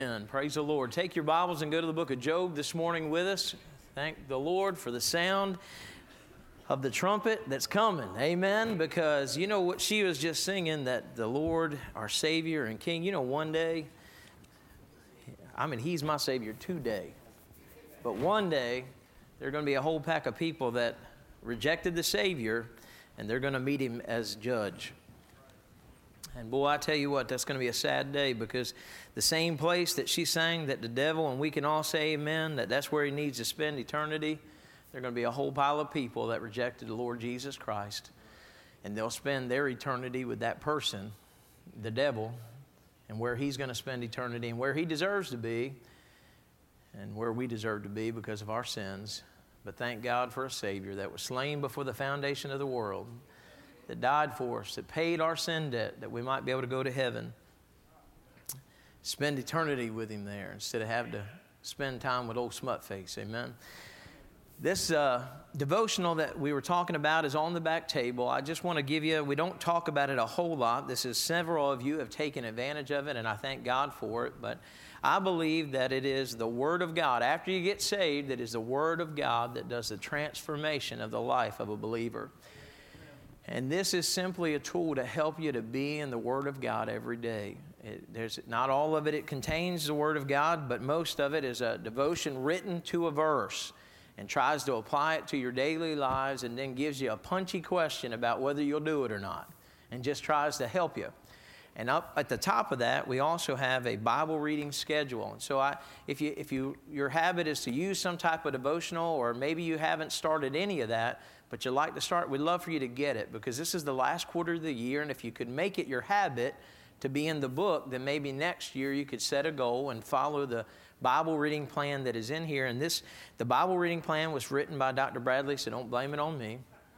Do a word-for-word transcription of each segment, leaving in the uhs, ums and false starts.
Amen. Praise the Lord. Take your Bibles and go to the book of Job this morning with us. Thank the Lord for the sound of the trumpet that's coming. Amen. Because you know what she was just singing, that the Lord, our Savior and King, you know, one day, I mean, He's my Savior today. But one day, there are going to be a whole pack of people that rejected the Savior, and they're going to meet Him as judge. And boy, I tell you what, that's going to be a sad day, because the same place that she sang that the devil, and we can all say amen, that that's where he needs to spend eternity, there are going to be a whole pile of people that rejected the Lord Jesus Christ, and they'll spend their eternity with that person, the devil, and where he's going to spend eternity and where he deserves to be and where we deserve to be because of our sins. But thank God for a Savior that was slain before the foundation of the world, that died for us, that paid our sin debt, that we might be able to go to heaven, spend eternity with Him there instead of having to spend time with old Smutface. Amen. This uh, devotional that we were talking about is on the back table. I just want to give you, we don't talk about it a whole lot. This is several of you have taken advantage of it, and I thank God for it. But I believe that it is the Word of God. After you get saved, it is the Word of God that does the transformation of the life of a believer. And this is simply a tool to help you to be in the Word of God every day. It, there's not all of it, it contains the Word of God, but most of it is a devotion written to a verse and tries to apply it to your daily lives, and then gives you a punchy question about whether you'll do it or not, and just tries to help you. And up at the top of that, we also have a Bible reading schedule. And so I, if you, if you, your habit is to use some type of devotional, or maybe you haven't started any of that, but you'd like to start, we'd love for you to get it, because this is the last quarter of the year, and if you could make it your habit to be in the book, then maybe next year you could set a goal and follow the Bible reading plan that is in here. And this, the Bible reading plan was written by Doctor Bradley, so don't blame it on me.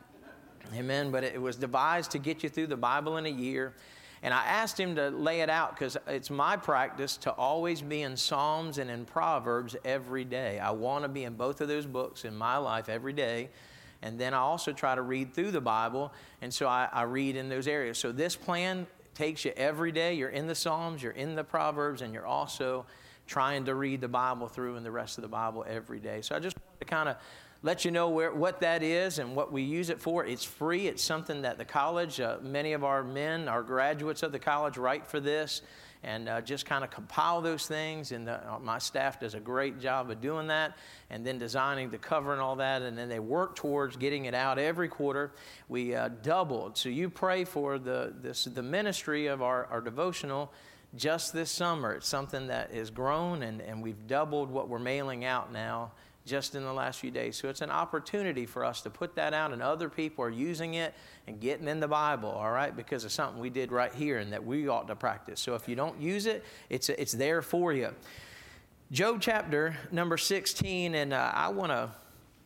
Amen. But it was devised to get you through the Bible in a year. And I asked him to lay it out, because it's my practice to always be in Psalms and in Proverbs every day. I want to be in both of those books in my life every day. And then I also try to read through the Bible, and so I, I read in those areas. So this plan takes you every day. You're in the Psalms, you're in the Proverbs, and you're also trying to read the Bible through and the rest of the Bible every day. So I just wanted to kind of let you know where, what that is and what we use it for. It's free. It's something that the college, uh, many of our men, our graduates of the college write for this, and uh, just kind of compile those things. And the, uh, my staff does a great job of doing that, and then designing the cover and all that. And then they work towards getting it out every quarter. We uh, doubled. So you pray for the this the ministry of our, our devotional just this summer. It's something that has grown, and, and we've doubled what we're mailing out now just in the last few days. So it's an opportunity for us to put that out, and other people are using it and getting in the Bible, all right, because of something we did right here and that we ought to practice. So if you don't use it, it's it's there for you. Job chapter number sixteen, and uh, I want to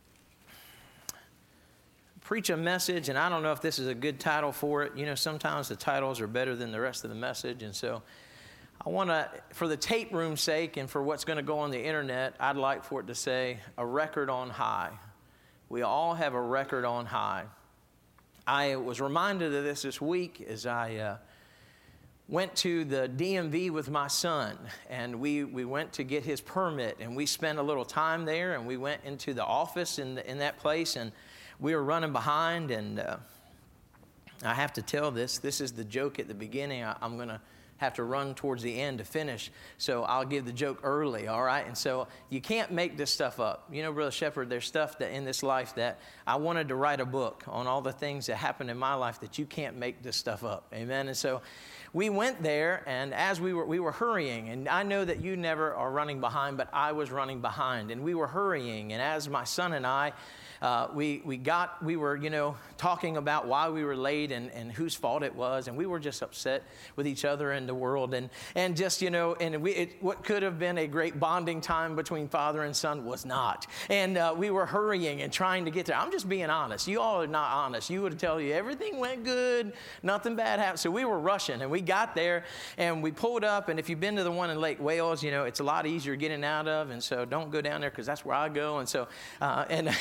preach a message, and I don't know if this is a good title for it. You know, sometimes the titles are better than the rest of the message, and so I want to, for the tape room's sake and for what's going to go on the internet, I'd like for it to say, a record on high. We all have a record on high. I was reminded of this this week as I uh, went to the D M V with my son, and we, we went to get his permit, and we spent a little time there, and we went into the office in, the, in that place, and we were running behind, and uh, I have to tell this. This is the joke at the beginning. I, I'm going to have to run towards the end to finish, so I'll give the joke early, all right? And so you can't make this stuff up. You know, Brother Shepherd, there's stuff that in this life that I wanted to write a book on, all the things that happened in my life that you can't make this stuff up, amen? And so we went there, and as we were we were hurrying, and I know that you never are running behind, but I was running behind, and we were hurrying, and as my son and I, Uh, we we got, we were, you know, talking about why we were late and, and whose fault it was. And we were just upset with each other and the world. And, and just, you know, and we, it, what could have been a great bonding time between father and son was not. And uh, we were hurrying and trying to get there. I'm just being honest. You all are not honest. You would tell you everything went good, nothing bad happened. So we were rushing, and we got there, and we pulled up. And if you've been to the one in Lake Wales, you know, it's a lot easier getting out of. And so don't go down there, because that's where I go. And so, uh, and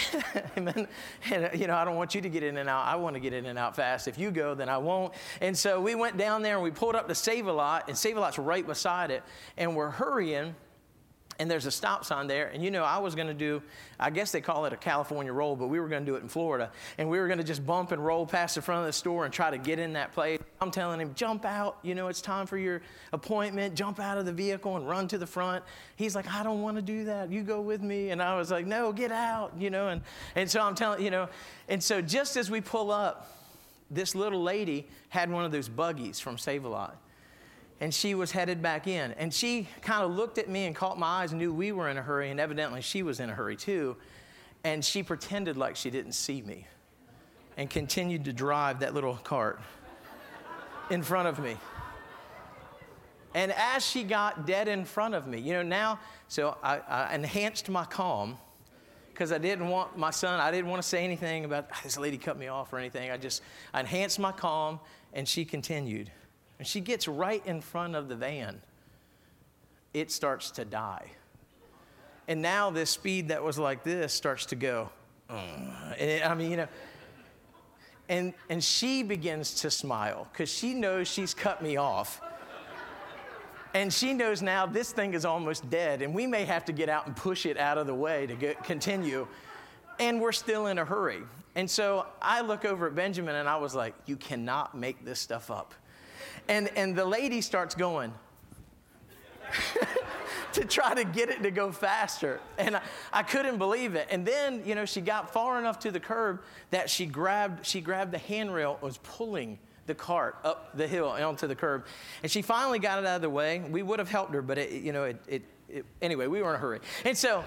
Amen. And, you know, I don't want you to get in and out. I want to get in and out fast. If you go, then I won't. And so we went down there and we pulled up to Save-A-Lot, and Save-A-Lot's right beside it. And we're hurrying, and there's a stop sign there. And, you know, I was going to do, I guess they call it a California roll, but we were going to do it in Florida. And we were going to just bump and roll past the front of the store and try to get in that place. I'm telling him, jump out. You know, it's time for your appointment. Jump out of the vehicle and run to the front. He's like, I don't want to do that. You go with me. And I was like, no, get out, you know. And, and so I'm telling, you know, and so just as we pull up, this little lady had one of those buggies from Save-A-Lot. And she was headed back in. And she kind of looked at me and caught my eyes and knew we were in a hurry. And evidently she was in a hurry too. And she pretended like she didn't see me and continued to drive that little cart in front of me. And as she got dead in front of me, you know, now, so I, I enhanced my calm because I didn't want my son, I didn't want to say anything about this lady cut me off or anything. I just I enhanced my calm, and she continued. And she gets right in front of the van. It starts to die. And now this speed that was like this starts to go. Uh, and it, I mean, you know. And, and she begins to smile because she knows she's cut me off. And she knows now this thing is almost dead. And we may have to get out and push it out of the way to get, continue. And we're still in a hurry. And so I look over at Benjamin and I was like, you cannot make this stuff up. And and the lady starts going to try to get it to go faster. And I, I couldn't believe it. And then, you know, she got far enough to the curb that she grabbed she grabbed the handrail and was pulling the cart up the hill and onto the curb. And she finally got it out of the way. We would have helped her, but it, you know, it, it, it anyway, we were in a hurry. And so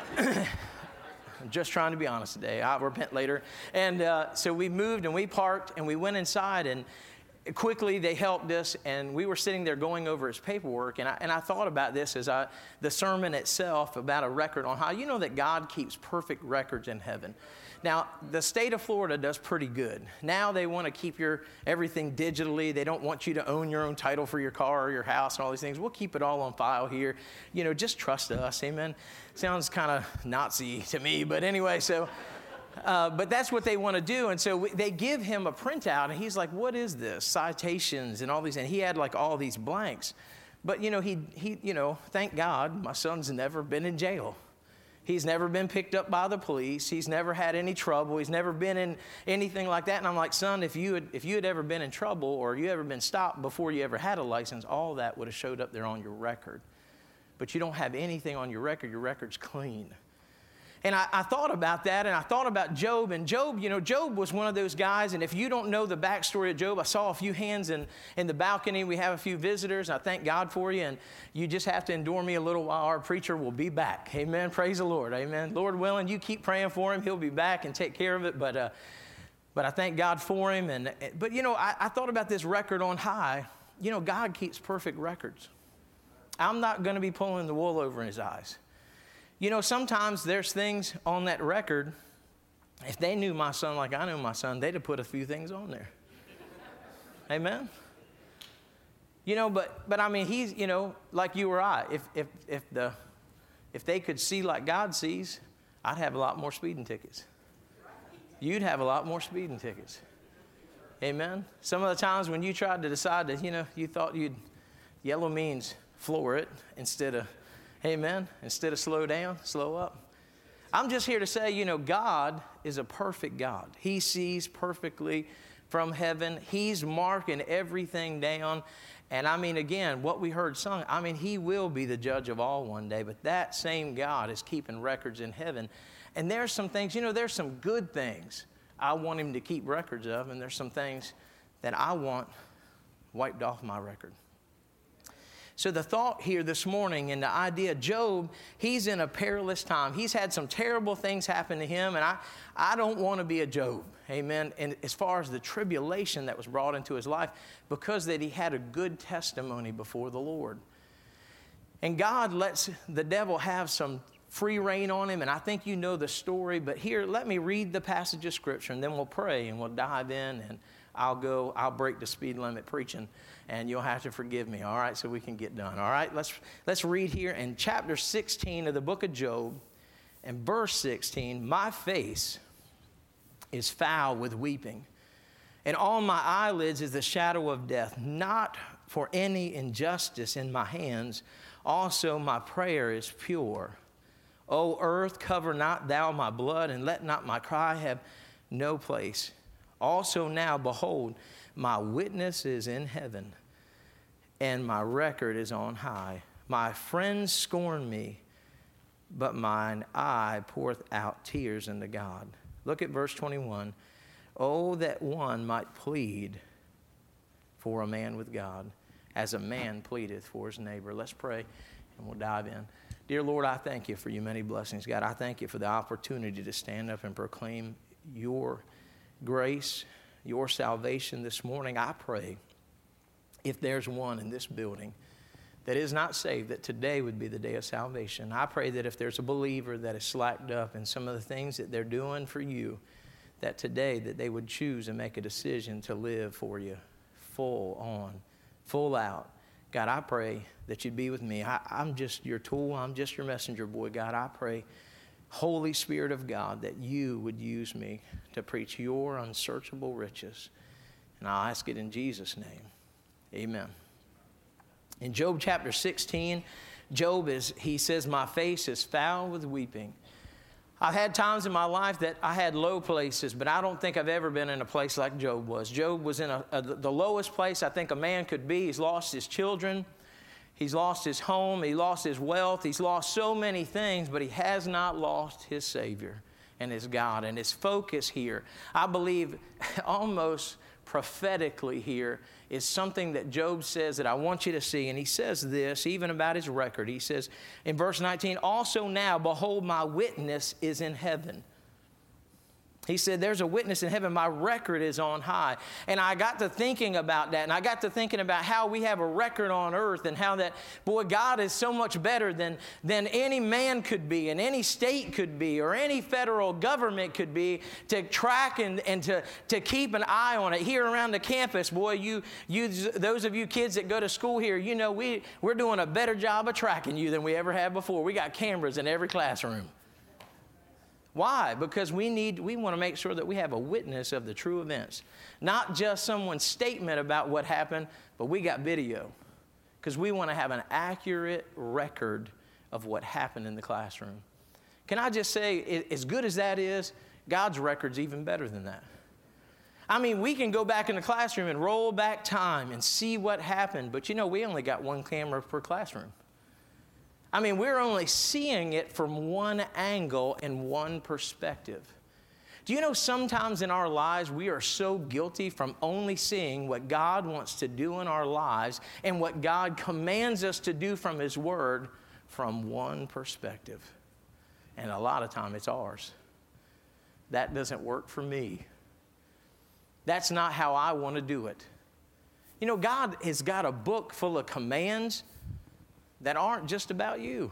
I'm just trying to be honest today. I'll repent later. And uh, so we moved and we parked and we went inside, and quickly they helped us, and we were sitting there going over his paperwork, and I, and I thought about this as I, the sermon itself about a record on how, you know, that God keeps perfect records in heaven. Now, the state of Florida does pretty good. Now they want to keep your everything digitally. They don't want you to own your own title for your car or your house and all these things. We'll keep it all on file here. You know, just trust us, amen? Sounds kind of Nazi to me, but anyway, so... Uh, but that's what they want to do. And so we, they give him a printout, and he's like, what is this? Citations and all these. And he had like all these blanks. But, you know, he, he, you know, thank God my son's never been in jail. He's never been picked up by the police. He's never had any trouble. He's never been in anything like that. And I'm like, son, if you had, if you had ever been in trouble or you ever been stopped before you ever had a license, all that would have showed up there on your record. But you don't have anything on your record. Your record's clean. And I, I thought about that, and I thought about Job. And Job, you know, Job was one of those guys. And if you don't know the backstory of Job, I saw a few hands in, in the balcony. We have a few visitors. I thank God for you. And you just have to endure me a little while. Our preacher will be back. Amen. Praise the Lord. Amen. Lord willing, you keep praying for him. He'll be back and take care of it. But uh, but I thank God for him. And But, you know, I, I thought about this record on high. You know, God keeps perfect records. I'm not going to be pulling the wool over his eyes. You know, sometimes there's things on that record, if they knew my son like I knew my son, they'd have put a few things on there. Amen? You know, but but I mean, he's, you know, like you or I, if if if the if they could see like God sees, I'd have a lot more speeding tickets. You'd have a lot more speeding tickets. Amen? Some of the times when you tried to decide that, you know, you thought you'd, yellow means floor it instead of, amen, instead of slow down, slow up. I'm just here to say, you know, God is a perfect God. He sees perfectly from heaven. He's marking everything down. And I mean, again, what we heard sung, I mean, he will be the judge of all one day. But that same God is keeping records in heaven. And there's some things, you know, there's some good things I want him to keep records of. And there's some things that I want wiped off my record. So the thought here this morning and the idea, Job, he's in a perilous time. He's had some terrible things happen to him, and I, I don't want to be a Job, amen, and as far as the tribulation that was brought into his life, because that he had a good testimony before the Lord. And God lets the devil have some free reign on him, and I think you know the story, but here, let me read the passage of Scripture, and then we'll pray, and we'll dive in, and I'll go, I'll break the speed limit preaching, and you'll have to forgive me, all right, so we can get done, all right? Let's, let's read here in chapter sixteen of the book of Job, and verse sixteen, my face is foul with weeping, and on my eyelids is the shadow of death. Not for any injustice in my hands, also my prayer is pure. O earth, cover not thou my blood, and let not my cry have no place. Also now, behold, my witness is in heaven, and my record is on high. My friends scorn me, but mine eye poureth out tears unto God. Look at verse twenty-one. Oh, that one might plead for a man with God, as a man pleadeth for his neighbor. Let's pray, and we'll dive in. Dear Lord, I thank you for your many blessings. God, I thank you for the opportunity to stand up and proclaim your grace, your salvation this morning. I pray, if there's one in this building that is not saved, that today would be the day of salvation. I pray that if there's a believer that is slacked up in some of the things that they're doing for you, that today that they would choose and make a decision to live for you, full on, full out. God, I pray that you'd be with me. I, I'm just your tool. I'm just your messenger boy. God, I pray, Holy Spirit of God, that you would use me to preach your unsearchable riches. And I'll ask it in Jesus' name. Amen. In Job chapter sixteen, Job is, he says, my face is foul with weeping. I've had times in my life that I had low places, but I don't think I've ever been in a place like Job was. Job was in a, a, the lowest place I think a man could be. He's lost his children. He's lost his home. He lost his wealth. He's lost so many things, but he has not lost his Savior and his God. And his focus here, I believe almost prophetically here, is something that Job says that I want you to see. And he says this, even about his record. He says in verse nineteen, also now, behold, my witness is in heaven. He said, there's a witness in heaven. My record is on high. And I got to thinking about that. And I got to thinking about how we have a record on earth and how that, boy, God is so much better than, than any man could be and any state could be or any federal government could be to track and, and to, to keep an eye on it. Here around the campus, boy, you, you, those of you kids that go to school here, you know we, we're doing a better job of tracking you than we ever have before. We got cameras in every classroom. Why? Because we need, we want to make sure that we have a witness of the true events. Not just someone's statement about what happened, but we got video. Because we want to have an accurate record of what happened in the classroom. Can I just say, as good as that is, God's record's even better than that. I mean, we can go back in the classroom and roll back time and see what happened, but you know, we only got one camera per classroom. I mean, we're only seeing it from one angle and one perspective. Do you know sometimes in our lives we are so guilty from only seeing what God wants to do in our lives and what God commands us to do from His Word from one perspective. And a lot of time it's ours. That doesn't work for me. That's not how I want to do it. You know, God has got a book full of commands that aren't just about you.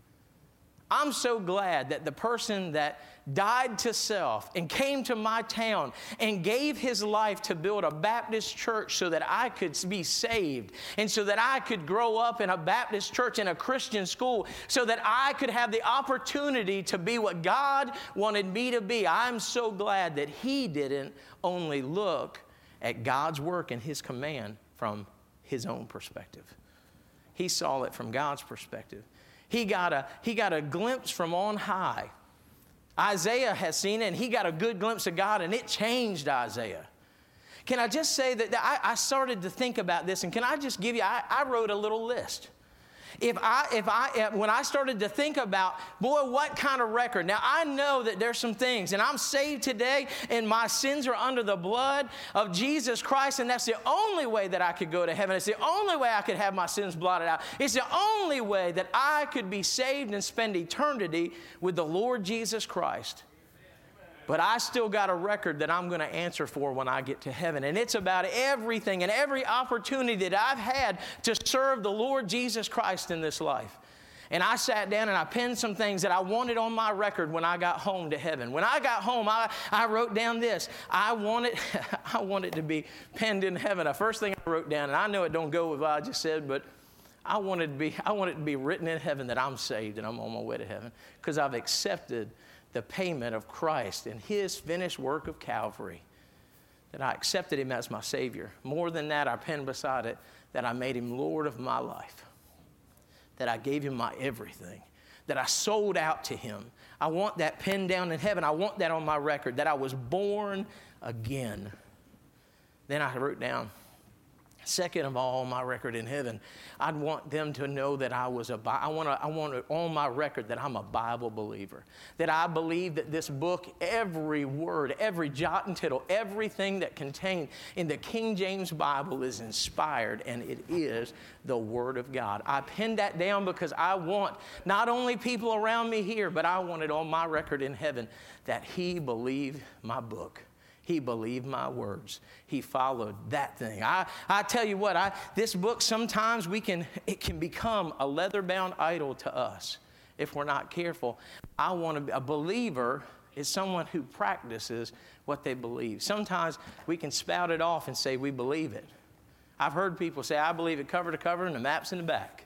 I'm so glad that the person that died to self and came to my town and gave his life to build a Baptist church so that I could be saved and so that I could grow up in a Baptist church in a Christian school so that I could have the opportunity to be what God wanted me to be. I'm so glad that he didn't only look at God's work and His command from his own perspective. He saw it from God's perspective. He got a, he got a glimpse from on high. Isaiah has seen it, and he got a good glimpse of God, and it changed Isaiah. Can I just say that, that I, I started to think about this, and can I just give you, I, I wrote a little list. If I, if I, when I started to think about, boy, what kind of record? Now, I know that there's some things, and I'm saved today, and my sins are under the blood of Jesus Christ, and that's the only way that I could go to heaven. It's the only way I could have my sins blotted out. It's the only way that I could be saved and spend eternity with the Lord Jesus Christ. But I still got a record that I'm going to answer for when I get to heaven. And it's about everything and every opportunity that I've had to serve the Lord Jesus Christ in this life. And I sat down and I penned some things that I wanted on my record when I got home to heaven. When I got home, I, I wrote down this. I want it, I want it to be penned in heaven. The first thing I wrote down, and I know it don't go with what I just said, but I wanted to be, I want it to be written in heaven that I'm saved and I'm on my way to heaven because I've accepted the payment of Christ and his finished work of Calvary, that I accepted him as my Savior. More than that, I penned beside it that I made him Lord of my life, that I gave him my everything, that I sold out to him. I want that penned down in heaven. I want that on my record, that I was born again. Then I wrote down, second of all, on my record in heaven, I'd want them to know that I was a, I want to, I want it on my record that I'm a Bible believer, that I believe that this book, every word, every jot and tittle, everything that contained in the King James Bible is inspired, and it is the Word of God. I pinned that down because I want not only people around me here, but I want it on my record in heaven that he believed my book. He believed my words. He followed that thing. I, I tell you what, I, this book, sometimes we can, it can become a leather-bound idol to us if we're not careful. I want to be, a believer is someone who practices what they believe. Sometimes we can spout it off and say we believe it. I've heard people say, I believe it cover to cover and the map's in the back.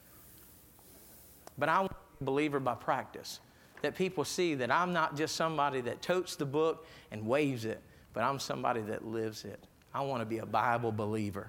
But I want to be a believer by practice. That people see that I'm not just somebody that totes the book and waves it, but I'm somebody that lives it. I want to be a Bible believer.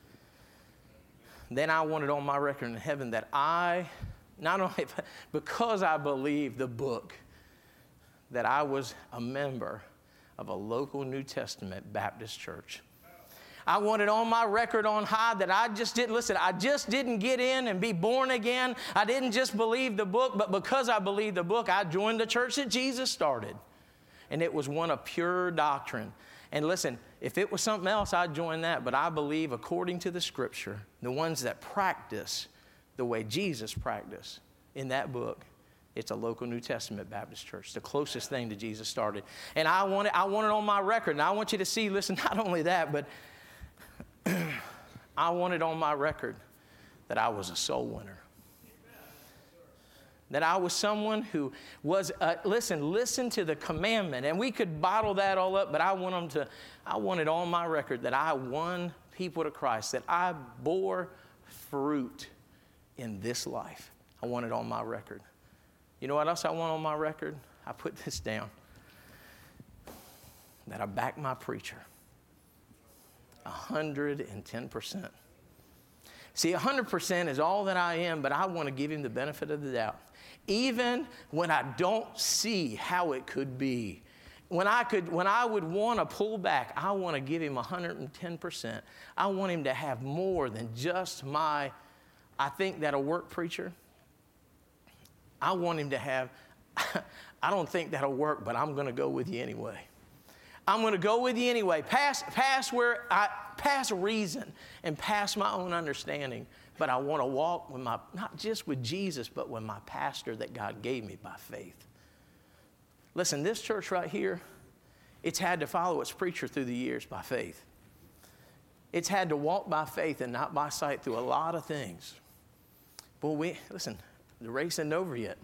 Then I want it on my record in heaven that I, not only because I believe the book, that I was a member of a local New Testament Baptist church. I want it on my record on high that I just didn't, listen, I just didn't get in and be born again. I didn't just believe the book, but because I believed the book, I joined the church that Jesus started. And it was one of pure doctrine. And listen, if it was something else, I'd join that. But I believe, according to the Scripture, the ones that practice the way Jesus practiced in that book, it's a local New Testament Baptist church, the closest thing to Jesus started. And I want it, I want it on my record. And I want you to see, listen, not only that, but I wanted on my record that I was a soul winner. That I was someone who was, uh, listen, listen to the commandment. And we could bottle that all up, but I want them to, I wanted on my record that I won people to Christ, that I bore fruit in this life. I want it on my record. You know what else I want on my record? I put this down. That I back my preacher. one hundred ten percent. See, one hundred percent is all that I am, but I want to give him the benefit of the doubt. Even when I don't see how it could be. When I could, when I would want to pull back, I want to give him one hundred ten percent. I want him to have more than just my, I think that'll work, preacher. I want him to have, I don't think that'll work, but I'm going to go with you anyway. I'm going to go with you anyway, past, past where I, past reason and past my own understanding. But I want to walk with my, not just with Jesus, but with my pastor that God gave me by faith. Listen, this church right here, it's had to follow its preacher through the years by faith. It's had to walk by faith and not by sight through a lot of things. But we, listen, the race isn't over yet.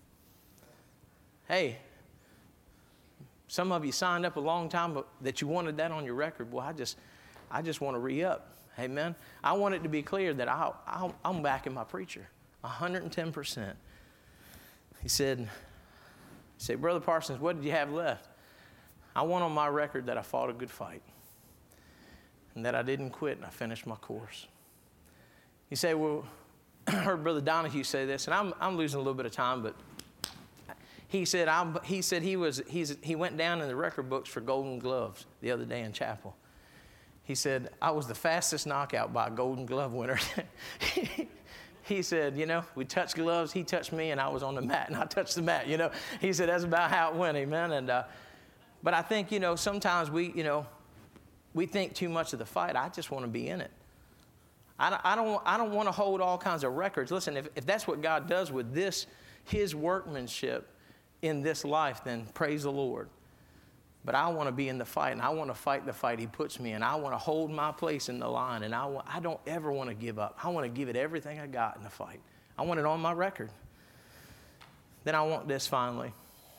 Hey, some of you signed up a long time but that you wanted that on your record. Well, I just, I just want to re-up. Amen. I want it to be clear that I, I, I'm backing my preacher, one hundred ten percent. He said, he said, Brother Parsons, what did you have left? I want on my record that I fought a good fight and that I didn't quit and I finished my course. You say, well, I heard Brother Donahue say this, and I'm, I'm losing a little bit of time, but he said, I'm, he said he was, he's, he went down in the record books for Golden Gloves the other day in chapel. He said, I was the fastest knockout by a Golden Glove winner. He said, you know, we touched gloves, he touched me, and I was on the mat, and I touched the mat, you know. He said, that's about how it went, amen. And, uh, but I think, you know, sometimes we, you know, we think too much of the fight. I just want to be in it. I don't, I don't, I don't want to hold all kinds of records. Listen, if, if that's what God does with this, his workmanship in this life, then praise the Lord. But I want to be in the fight, and I want to fight the fight he puts me in. I want to hold my place in the line, and I, want, I don't ever want to give up. I want to give it everything I got in the fight. I want it on my record. Then I want this finally.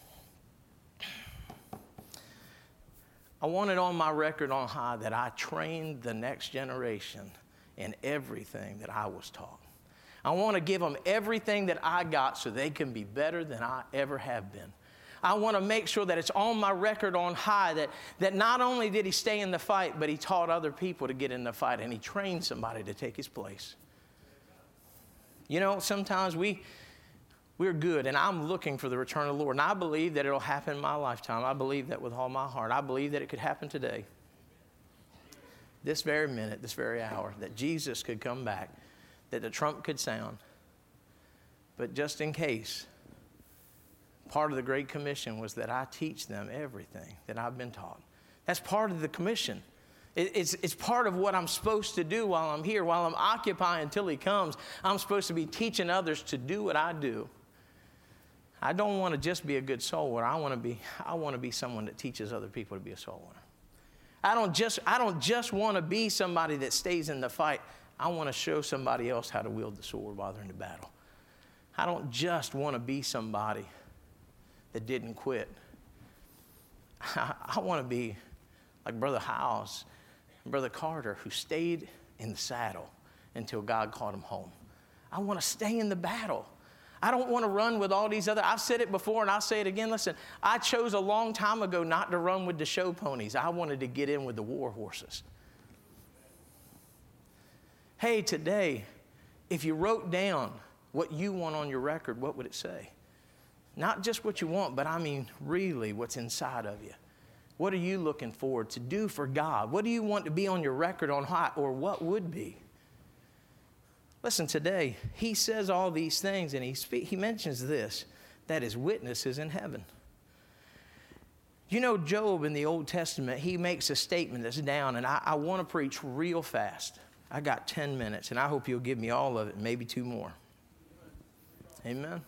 I want it on my record on high that I trained the next generation in everything that I was taught. I want to give them everything that I got so they can be better than I ever have been. I want to make sure that it's on my record on high that, that not only did he stay in the fight, but he taught other people to get in the fight, and he trained somebody to take his place. You know, sometimes we, we're good, and I'm looking for the return of the Lord. And I believe that it'll happen in my lifetime. I believe that with all my heart. I believe that it could happen today. This very minute, this very hour, that Jesus could come back, that the trump could sound. But just in case, part of the Great Commission was that I teach them everything that I've been taught. That's part of the commission. It's, it's part of what I'm supposed to do while I'm here, while I'm occupying until he comes. I'm supposed to be teaching others to do what I do. I don't want to just be a good soul winner. I want to be, I want to be someone that teaches other people to be a soul winner. I don't just, I don't just want to be somebody that stays in the fight. I want to show somebody else how to wield the sword while they're in the battle. I don't just want to be somebody that didn't quit. I, I want to be like Brother Howes, Brother Carter, who stayed in the saddle until God called him home. I want to stay in the battle. I don't want to run with all these other, I've said it before and I'll say it again. Listen, I chose a long time ago not to run with the show ponies. I wanted to get in with the war horses. Hey, today, if you wrote down what you want on your record, what would it say? Not just what you want, but I mean really what's inside of you. What are you looking forward to do for God? What do you want to be on your record on high, or what would be? Listen, today, he says all these things, and he, speak, he mentions this, that his witnesses in heaven. You know, Job in the Old Testament, he makes a statement that's down, and I, I want to preach real fast. I got ten minutes, and I hope you'll give me all of it, maybe two more. Amen?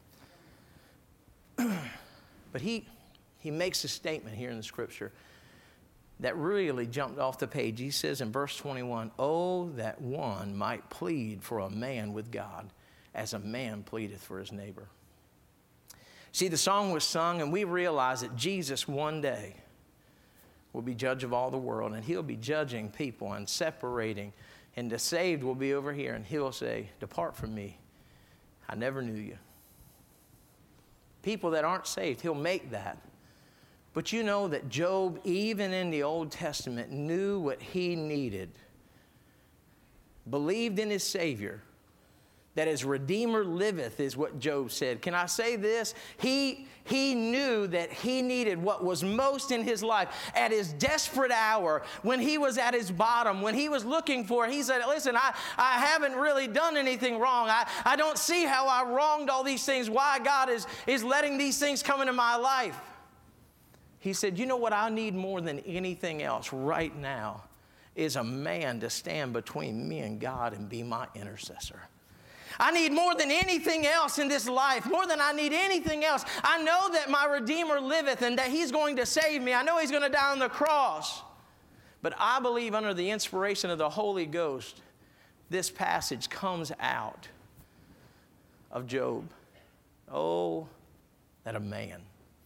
But he... He makes a statement here in the scripture that really jumped off the page. He says in verse twenty-one, "Oh, that one might plead for a man with God as a man pleadeth for his neighbor." See, the song was sung, and we realize that Jesus one day will be judge of all the world, and he'll be judging people and separating, and the saved will be over here, and he'll say, "Depart from me, I never knew you." People that aren't saved, he'll make that. But you know that Job, even in the Old Testament, knew what he needed, believed in his Savior, that his Redeemer liveth, is what Job said. Can I say this? He, he knew that he needed what was most in his life at his desperate hour, when he was at his bottom, when he was looking for it. He said, listen, I, I haven't really done anything wrong. I, I don't see how I wronged all these things, why God is, is letting these things come into my life. He said, you know what I need more than anything else right now is a man to stand between me and God and be my intercessor. I need more than anything else in this life, more than I need anything else. I know that my Redeemer liveth and that he's going to save me. I know he's going to die on the cross. But I believe under the inspiration of the Holy Ghost, this passage comes out of Job. Oh, that a man.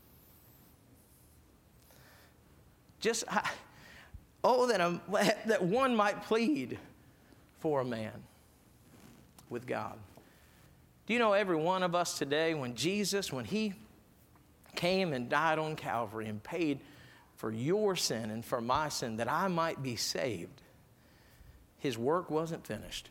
Just, oh, that, a, that one might plead for a man with God. Do you know every one of us today, when Jesus, when he came and died on Calvary and paid for your sin and for my sin, that I might be saved, his work wasn't finished.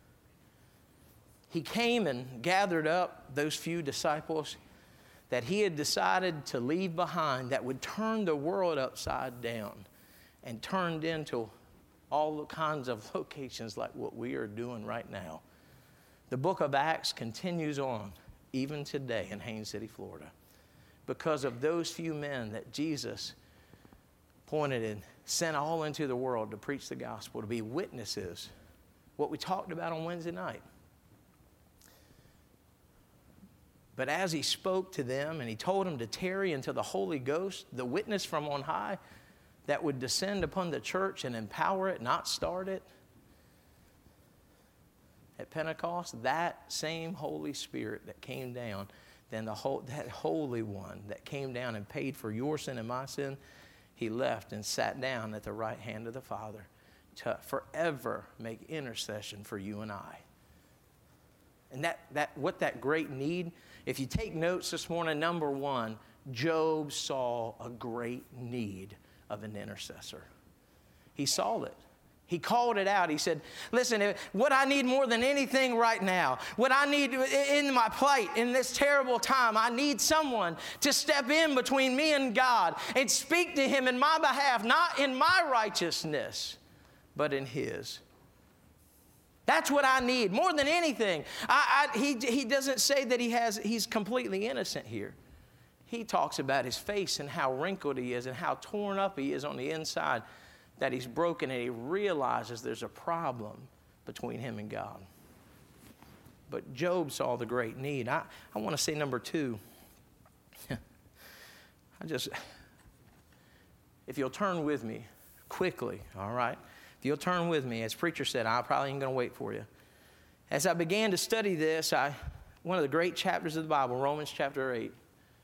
He came and gathered up those few disciples that he had decided to leave behind, that would turn the world upside down and turned into all kinds of locations like what we are doing right now. The book of Acts continues on even today in Haines City, Florida, because of those few men that Jesus pointed and sent all into the world to preach the gospel, to be witnesses, what we talked about on Wednesday night. But as he spoke to them and he told them to tarry until the Holy Ghost, the witness from on high, that would descend upon the church and empower it, not start it, at Pentecost, that same Holy Spirit that came down, then the whole, that Holy One that came down and paid for your sin and my sin, he left and sat down at the right hand of the Father to forever make intercession for you and I. And that, that what that great need, if you take notes this morning, number one, Job saw a great need of an intercessor. He saw it. He called it out. He said, listen, what I need more than anything right now, what I need in my plight, in this terrible time, I need someone to step in between me and God and speak to him in my behalf, not in my righteousness, but in his. That's what I need more than anything. I, I, he, he doesn't say that he has, he's completely innocent here. He talks about his face and how wrinkled he is and how torn up he is on the inside, that he's broken, and he realizes there's a problem between him and God. But Job saw the great need. I, I want to say number two. I just, if you'll turn with me quickly, all right? If you'll turn with me, as preacher said, I probably ain't going to wait for you. As I began to study this, I one of the great chapters of the Bible, Romans chapter eight.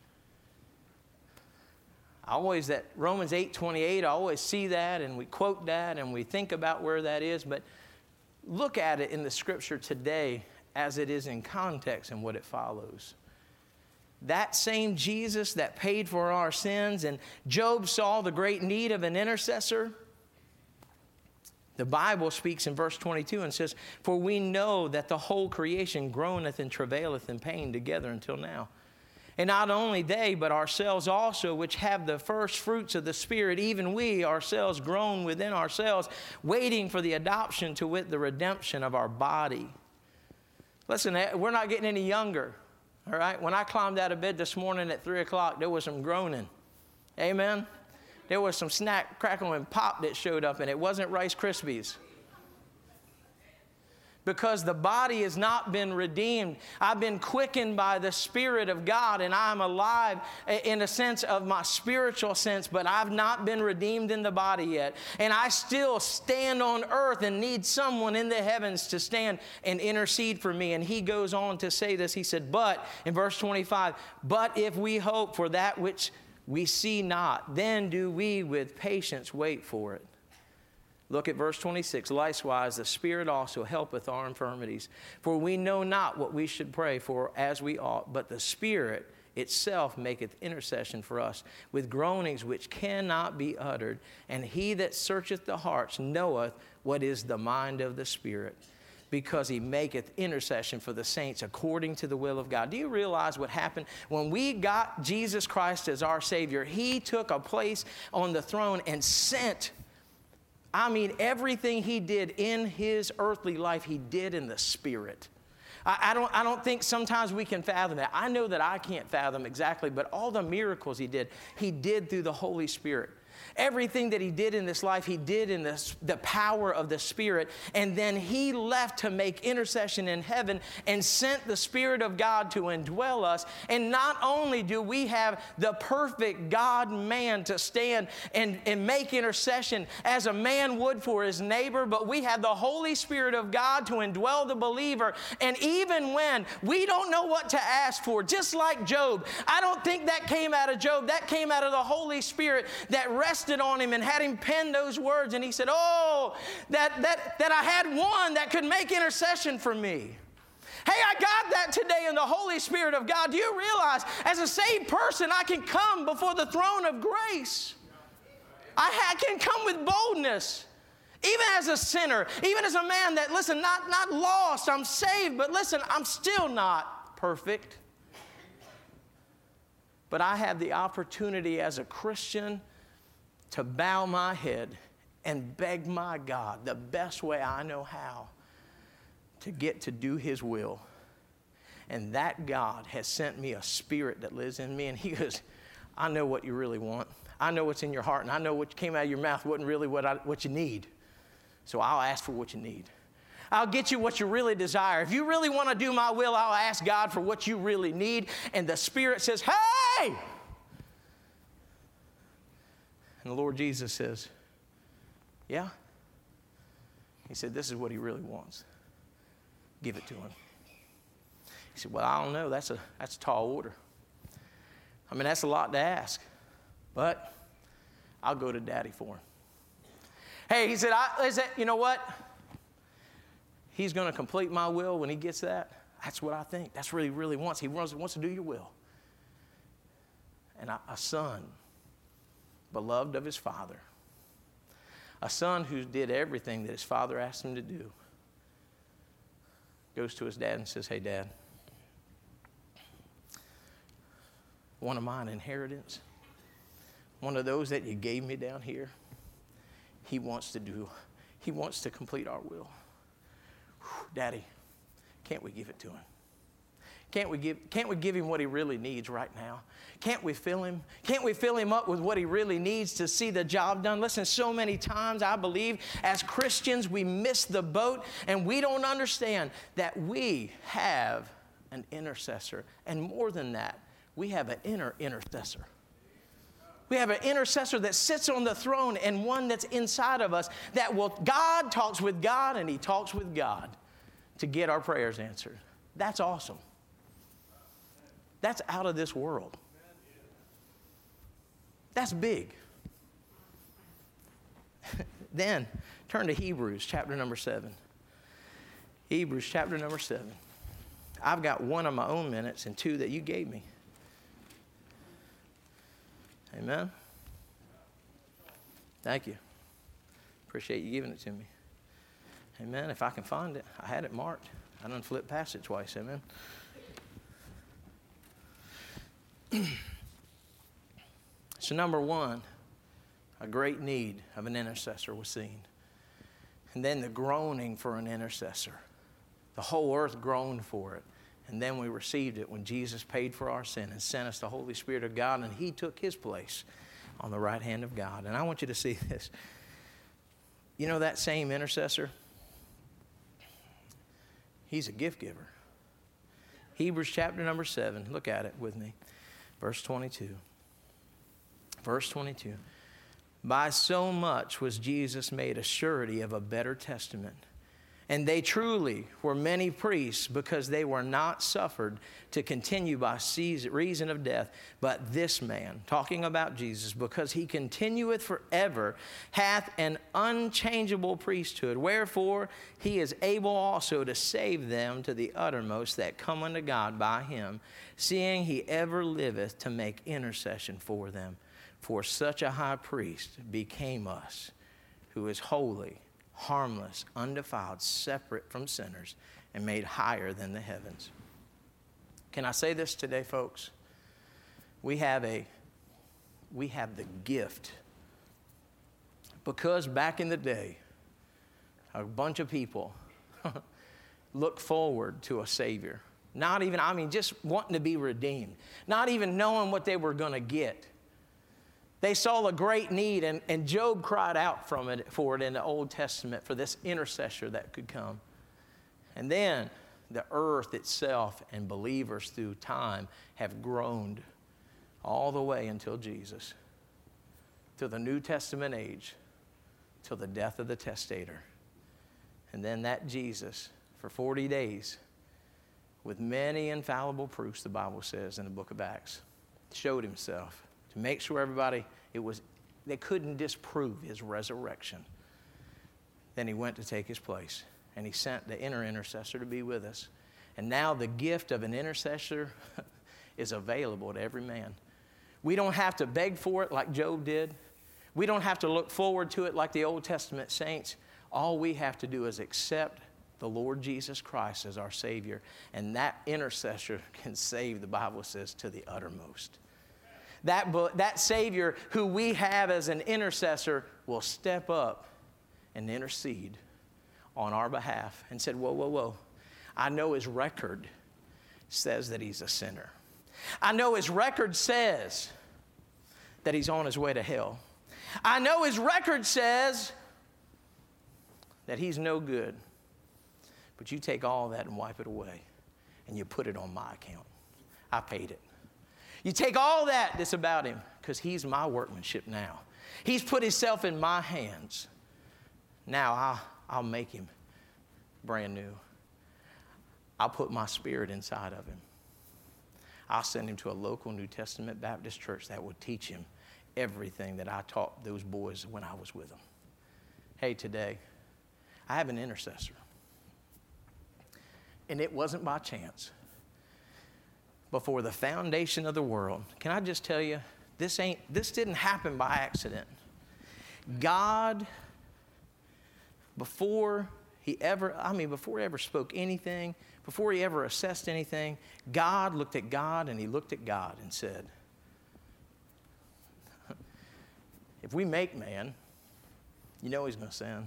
I always, that Romans eight twenty-eight, I always see that and we quote that and we think about where that is, but look at it in the scripture today as it is in context and what it follows. That same Jesus that paid for our sins, and Job saw the great need of an intercessor. The Bible speaks in verse twenty-two and says, for we know that the whole creation groaneth and travaileth in pain together until now. And not only they, but ourselves also, which have the first fruits of the Spirit, even we ourselves groan within ourselves, waiting for the adoption, to wit, the redemption of our body. Listen, we're not getting any younger, all right? When I climbed out of bed this morning at three o'clock, there was some groaning. Amen? There was some snack, crackle, and pop that showed up, and it wasn't Rice Krispies. Because the body has not been redeemed. I've been quickened by the Spirit of God, and I'm alive in a sense of my spiritual sense, but I've not been redeemed in the body yet. And I still stand on earth and need someone in the heavens to stand and intercede for me. And he goes on to say this. He said, but, in verse twenty-five, but if we hope for that which we see not, then do we with patience wait for it. Look at verse twenty-six. Likewise, the Spirit also helpeth our infirmities. For we know not what we should pray for as we ought, but the Spirit itself maketh intercession for us with groanings which cannot be uttered. And he that searcheth the hearts knoweth what is the mind of the Spirit, because he maketh intercession for the saints according to the will of God. Do you realize what happened? When we got Jesus Christ as our Savior, he took a place on the throne and sent, I mean, everything he did in his earthly life, he did in the Spirit. I, I, don't, I don't think sometimes we can fathom that. I know that I can't fathom exactly, but all the miracles he did, he did through the Holy Spirit. Everything that he did in this life, he did in this, the power of the Spirit. And then he left to make intercession in heaven and sent the Spirit of God to indwell us. And not only do we have the perfect God-man to stand and, and make intercession as a man would for his neighbor, but we have the Holy Spirit of God to indwell the believer. And even when we don't know what to ask for, just like Job, I don't think that came out of Job. That came out of the Holy Spirit that rested on him and had him pen those words. And he said, oh, that, that, that I had one that could make intercession for me. Hey, I got that today in the Holy Spirit of God. Do you realize as a saved person, I can come before the throne of grace. I ha- can come with boldness. Even as a sinner, even as a man that, listen, not, not lost, I'm saved, but listen, I'm still not perfect. But I have the opportunity as a Christian to bow my head and beg my God the best way I know how to get to do his will. And that God has sent me a Spirit that lives in me. And he goes, I know what you really want. I know what's in your heart. And I know what came out of your mouth wasn't really what, I, what you need. So I'll ask for what you need. I'll get you what you really desire. If you really want to do my will, I'll ask God for what you really need. And the Spirit says, hey! And the Lord Jesus says, yeah. He said, this is what he really wants. Give it to him. He said, well, I don't know. That's a, that's a tall order. I mean, that's a lot to ask. But I'll go to Daddy for him. Hey, he said, I, is that, you know what? He's going to complete my will when he gets that. That's what I think. That's what he really wants. He wants, wants to do your will. and a, a son, beloved of his father. A son who did everything that his father asked him to do. Goes to his dad and says, hey, Dad, one of mine inheritance, one of those that you gave me down here, he wants to do, he wants to complete our will. Whew, Daddy, can't we give it to him? Can't we give, can't we give him what he really needs right now? Can't we fill him? Can't we fill him up with what he really needs to see the job done? Listen, so many times I believe as Christians we miss the boat and we don't understand that we have an intercessor. And more than that, we have an inner intercessor. We have an intercessor that sits on the throne and one that's inside of us that will, God talks with God and he talks with God to get our prayers answered. That's awesome. That's out of this world. That's big. Then turn to Hebrews chapter number seven. Hebrews chapter number seven. I've got one of my own minutes and two that you gave me. Amen. Thank you. Appreciate you giving it to me. Amen. If I can find it, I had it marked. I done flipped past it twice. Amen. So number one, a great need of an intercessor was seen. And then the groaning for an intercessor. The whole earth groaned for it. And then we received it when Jesus paid for our sin and sent us the Holy Spirit of God, and he took his place on the right hand of God. And I want you to see this. You know that same intercessor? He's a gift giver. Hebrews chapter number seven. Look at it with me. Verse twenty-two. Verse twenty-two. By so much was Jesus made a surety of a better testament. And they truly were many priests, because they were not suffered to continue by reason of death. But this man, talking about Jesus, because he continueth forever, hath an unchangeable priesthood. Wherefore he is able also to save them to the uttermost that come unto God by him, seeing he ever liveth to make intercession for them. For such a high priest became us, who is holy, harmless, undefiled, separate from sinners, and made higher than the heavens. Can I say this today, folks? We have a, we have the gift. Because back in the day, a bunch of people looked forward to a Savior. Not even, I mean, just wanting to be redeemed. Not even knowing what they were going to get. They saw a great need, and, and Job cried out from it, for it in the Old Testament, for this intercessor that could come. And then the earth itself and believers through time have groaned all the way until Jesus, to the New Testament age, till the death of the testator. And then that Jesus, for forty days, with many infallible proofs, the Bible says in the book of Acts, showed himself to make sure everybody, it was, they couldn't disprove his resurrection. Then he went to take his place, and he sent the inner intercessor to be with us. And now the gift of an intercessor is available to every man. We don't have to beg for it like Job did. We don't have to look forward to it like the Old Testament saints. All we have to do is accept the Lord Jesus Christ as our Savior, and that intercessor can save, the Bible says, to the uttermost. That, that Savior who we have as an intercessor will step up and intercede on our behalf and said, whoa, whoa, whoa. I know his record says that he's a sinner. I know his record says that he's on his way to hell. I know his record says that he's no good. But you take all that and wipe it away, and you put it on my account. I paid it. You take all that that's about him, because he's my workmanship now. He's put himself in my hands. Now I'll, I'll make him brand new. I'll put my spirit inside of him. I'll send him to a local New Testament Baptist church that will teach him everything that I taught those boys when I was with them. Hey, today, I have an intercessor. And it wasn't by chance. before the foundation of the world. Can I just tell you, this ain't this didn't happen by accident. God, before he ever, I mean, before he ever spoke anything, before he ever assessed anything, God looked at God and he looked at God and said, if we make man, you know he's going to sin.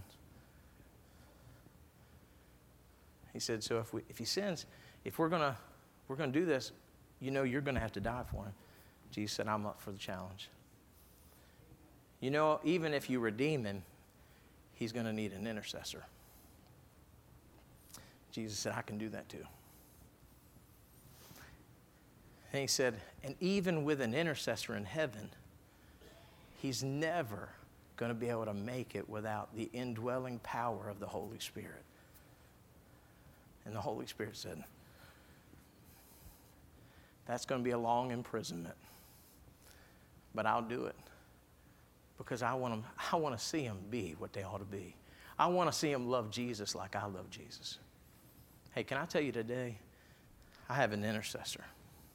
He said, so if we if he sins, if we're going to we're going to do this, you know you're going to have to die for him. Jesus said, I'm up for the challenge. You know, even if you redeem him, he's going to need an intercessor. Jesus said, I can do that too. And he said, and even with an intercessor in heaven, he's never going to be able to make it without the indwelling power of the Holy Spirit. And the Holy Spirit said, that's going to be a long imprisonment, but I'll do it because I want them, I want to see them be what they ought to be. I want to see them love Jesus like I love Jesus. Hey, can I tell you today, I have an intercessor,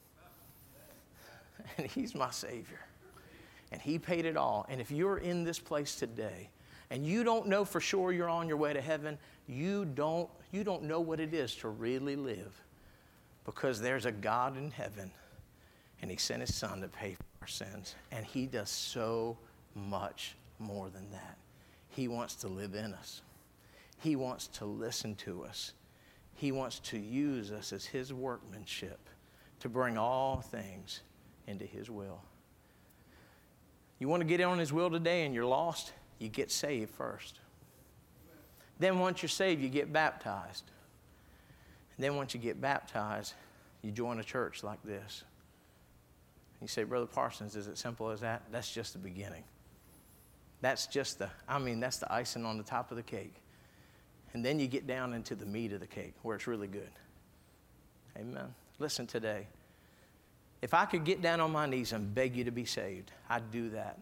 and he's my Savior, and he paid it all. And if you're in this place today and you don't know for sure you're on your way to heaven, you don't, you don't know what it is to really live, because there's a God in heaven, and he sent his son to pay for our sins, and he does so much more than that. He wants to live in us. He wants to listen to us. He wants to use us as his workmanship to bring all things into his will. You want to get on his will today and you're lost, you get saved first. Then once you're saved, you get baptized. And then once you get baptized, you join a church like this. You say, Brother Parsons, is it simple as that? That's just the beginning. That's just the, I mean, that's the icing on the top of the cake. And then you get down into the meat of the cake where it's really good. Amen. Listen today. If I could get down on my knees and beg you to be saved, I'd do that.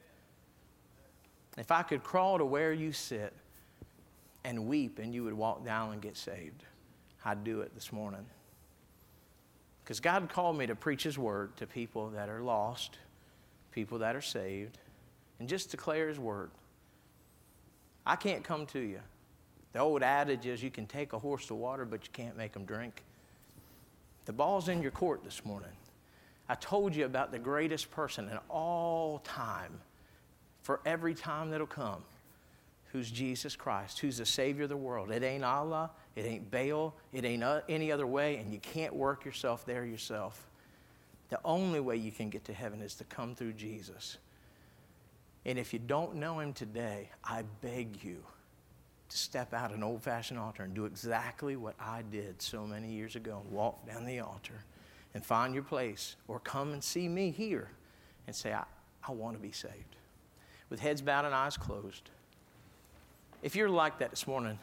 If I could crawl to where you sit and weep and you would walk down and get saved, I'd do it this morning. Because God called me to preach his word to people that are lost, people that are saved, and just declare his word. I can't come to you. The old adage is you can take a horse to water, but you can't make him drink. The ball's in your court this morning. I told you about the greatest person in all time, for every time that'll come, who's Jesus Christ, who's the Savior of the world. It ain't Allah, it ain't Baal, it ain't any other way, and you can't work yourself there yourself. The only way you can get to heaven is to come through Jesus. And if you don't know him today, I beg you to step out an old-fashioned altar and do exactly what I did so many years ago and walk down the altar and find your place, or come and see me here and say, I, I want to be saved. With heads bowed and eyes closed. If you're like that this morning,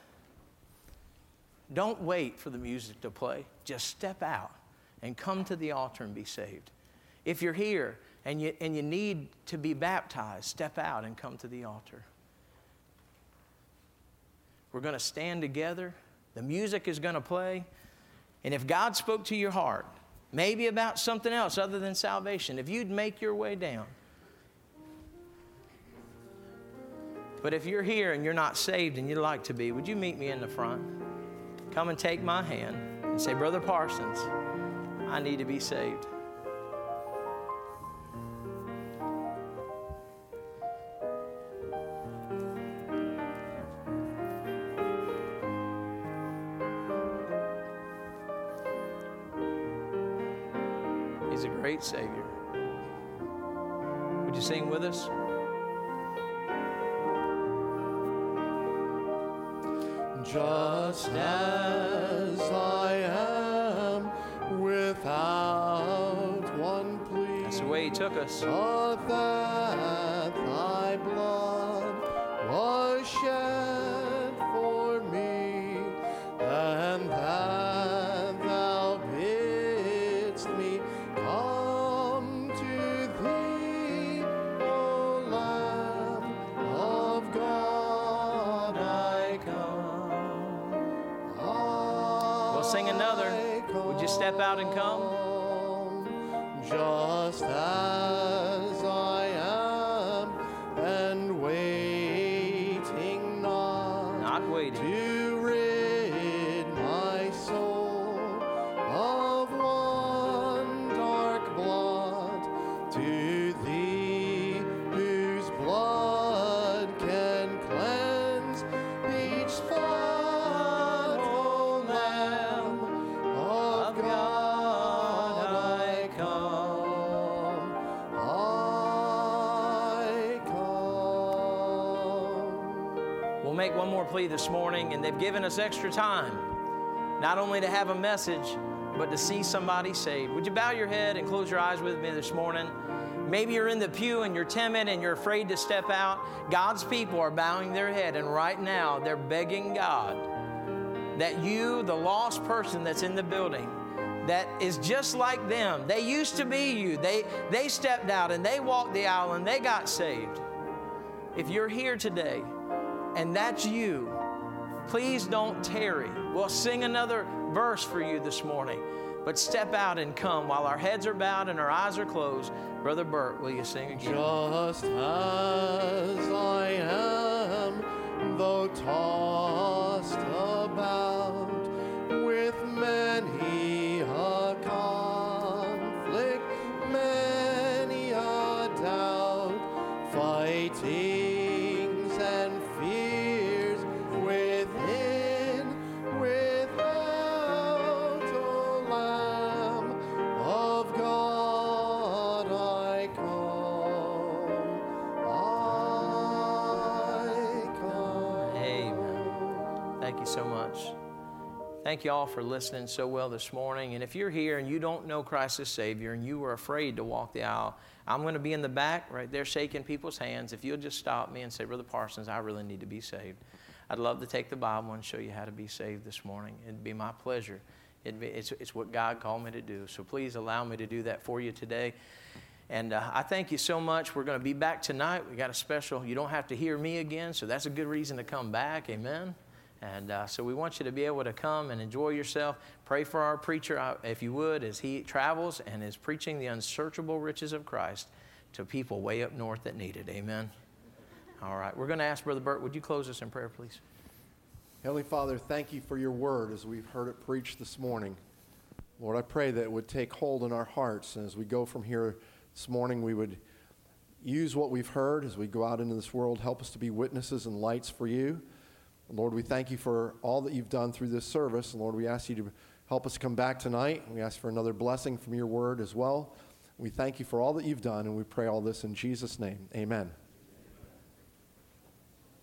don't wait for the music to play. Just step out and come to the altar and be saved. If you're here and you, and you need to be baptized, step out and come to the altar. We're going to stand together. The music is going to play. And if God spoke to your heart, maybe about something else other than salvation, if you'd make your way down. But if you're here and you're not saved and you'd like to be, would you meet me in the front? Come and take my hand and say, Brother Parsons, I need to be saved. He's a great Savior. Would you sing with us? Just as I am, without one plea. That's the way he took us. But that thy blood was shed for me, and that thou bidst me come to thee, O Lamb of God, I come. We'll sing another. Would you step out and come? just as I am, and waiting not, Not waiting. to rid my soul of one dark blot, to Thee whose blood can cleanse each spot, O Lamb of God, I come, I come. We'll make one more plea this morning, and they've given us extra time, not only to have a message, but to see somebody saved. Would you bow your head and close your eyes with me this morning? Maybe you're in the pew and you're timid and you're afraid to step out. God's people are bowing their head, and right now they're begging God that you, the lost person that's in the building, that is just like them. They used to be you. They, they stepped out and they walked the aisle and they got saved. If you're here today and that's you, please don't tarry. We'll sing another verse for you this morning, but step out and come while our heads are bowed and our eyes are closed. Brother Bert, will you sing again? Just as I am, though tossed about with many a conflict, many a doubt, fightings and fears within, without, O Lamb of God, I come, I come. Amen. Thank you so much. Thank you all for listening so well this morning. And if you're here and you don't know Christ as Savior and you were afraid to walk the aisle, I'm going to be in the back right there shaking people's hands. If you'll just stop me and say, Brother Parsons, I really need to be saved. I'd love to take the Bible and show you how to be saved this morning. It'd be my pleasure. It'd be, it's, it's what God called me to do. So please allow me to do that for you today. And uh, I thank you so much. We're going to be back tonight. We got a special, you don't have to hear me again, so that's a good reason to come back. Amen. And uh, so we want you to be able to come and enjoy yourself. Pray for our preacher, uh, if you would, as he travels and is preaching the unsearchable riches of Christ to people way up north that need it. Amen. All right. We're going to ask Brother Bert, would you close us in prayer, please? Heavenly Father, thank you for your word as we've heard it preached this morning. Lord, I pray that it would take hold in our hearts, and as we go from here this morning, we would use what we've heard as we go out into this world. Help us to be witnesses and lights for you. Lord, we thank you for all that you've done through this service. And Lord, we ask you to help us come back tonight. We ask for another blessing from your word as well. We thank you for all that you've done, and we pray all this in Jesus' name. Amen.